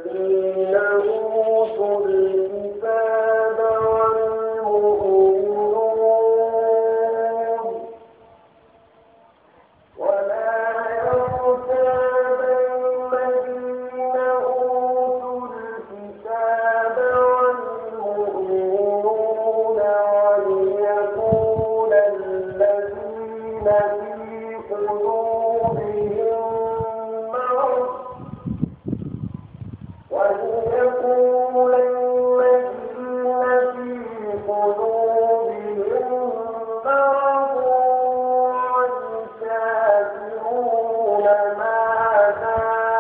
أوتوا الكتاب والمؤمنون ولا يرتاب الذين أوتوا الكتاب والمؤمنون وليقول الذين في قلوبهم مرض وليقول الذين في قلوبهم مرض والكافرون ماذا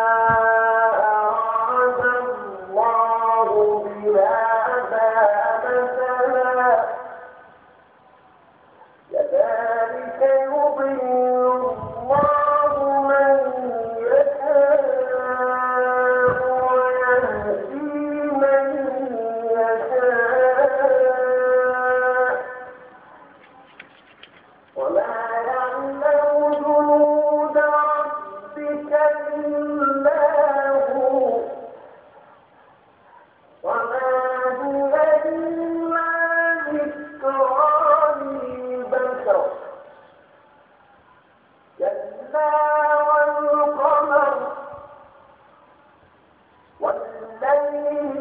أراد الله بهذا مثلا كذلك يضل الله من يشاء ويهدي من يشاء وما يعلم جنود ربك إلا هو وما هي إلا ذكرى للبشر كلا والقمر والليل